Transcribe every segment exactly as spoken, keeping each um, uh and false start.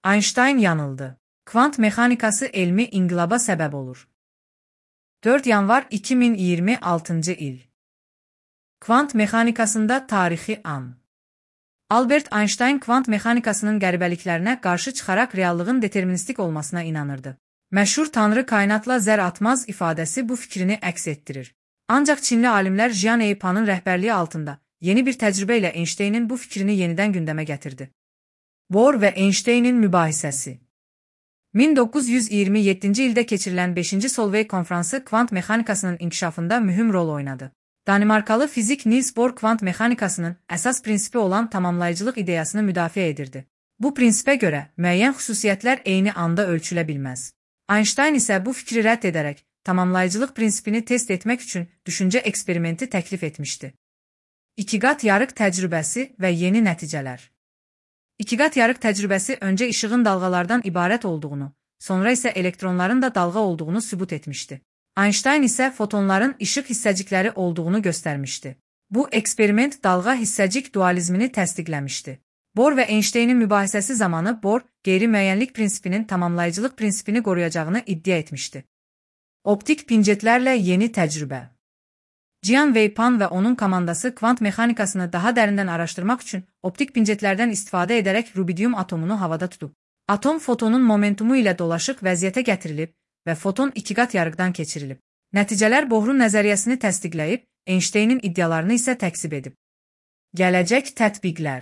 Einstein yanıldı. Kvant mexanikası elmi inqilaba səbəb olur. dörd yanvar iki min iyirmi altıncı il. Kvant mexanikasında tarixi an. Albert Einstein kvant mexanikasının qəribəliklərinə qarşı çıxaraq reallığın deterministik olmasına inanırdı. Məşhur Tanrı kainatla zər atmaz ifadəsi bu fikrini əks etdirir. Ancaq Çinli alimlər Jian Eipanın rəhbərliyi altında yeni bir təcrübə ilə Einstein'in bu fikrini yenidən gündəmə gətirdi. Bohr və Einstein'in mübahisəsi. min doqquz yüz iyirmi yeddinci ildə keçirilən beşinci Solvay konfransı kvant mexanikasının inkişafında mühüm rol oynadı. Danimarkalı fizik Niels Bohr kvant mexanikasının əsas prinsipi olan tamamlayıcılıq ideyasını müdafiə edirdi. Bu prinsipə görə müəyyən xüsusiyyətlər eyni anda ölçülə bilməz. Einstein isə bu fikri rədd edərək tamamlayıcılıq prinsipini test etmək üçün düşüncə eksperimenti təklif etmişdi. İkiqat yarıq təcrübəsi və yeni nəticələr. İkiqat yarıq təcrübəsi öncə işığın dalğalardan ibarət olduğunu, sonra isə elektronların da dalğa olduğunu sübut etmişdi. Einstein isə fotonların işıq hissəcikləri olduğunu göstərmişdi. Bu eksperiment dalğa hissəcik dualizmini təsdiqləmişdi. Bohr və Einstein'in mübahisəsi zamanı Bohr, qeyri-müəyyənlik prinsipinin tamamlayıcılıq prinsipini qoruyacağını iddia etmişdi. Optik pincetlərlə yeni təcrübə. Jian Eipan və onun komandası kvant mexanikasını daha dərindən araşdırmaq üçün optik pincetlərdən istifadə edərək rubidium atomunu havada tutub. Atom fotonun momentumu ilə dolaşıq vəziyyətə gətirilib və foton ikiqat yarıqdan keçirilib. Nəticələr Bohrun nəzəriyyəsini təsdiqləyib, Einstein'in iddialarını isə təksib edib. Gələcək tətbiqlər.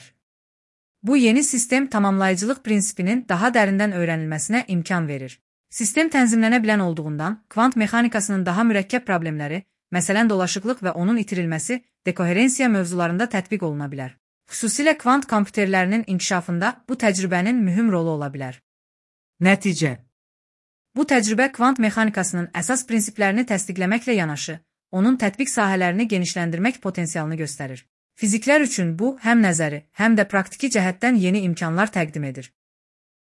Bu yeni sistem tamamlayıcılıq prinsipinin daha dərindən öyrənilməsinə imkan verir. Sistem tənzimlənə bilən olduğundan, kvant mexanikasının daha mürəkkəb problemləri, məsələn dolaşıqlıq və onun itirilməsi, dekoherensiya mövzularında tətbiq oluna bilər. Xüsusilə kvant kompüterlərinin inkişafında bu təcrübənin mühüm rolu ola bilər. Nəticə. Bu təcrübə kvant mexanikasının əsas prinsiplərini təsdiqləməklə yanaşı, onun tətbiq sahələrini genişləndirmək potensialını göstərir. Fiziklər üçün bu, həm nəzəri, həm də praktiki cəhətdən yeni imkanlar təqdim edir.